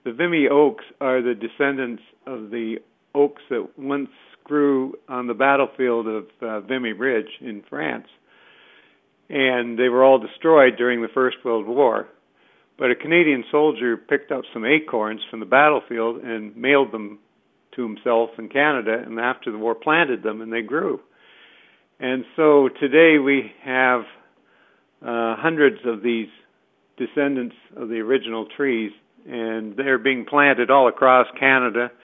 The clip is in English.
The Vimy oaks are the descendants of the oaks that once grew on the battlefield of Vimy Ridge in France. And they were all destroyed during the First World War. But a Canadian soldier picked up some acorns from the battlefield and mailed them to himself in Canada, and after the war planted them, and they grew. And so today we have hundreds of these descendants of the original trees, and they're being planted all across Canada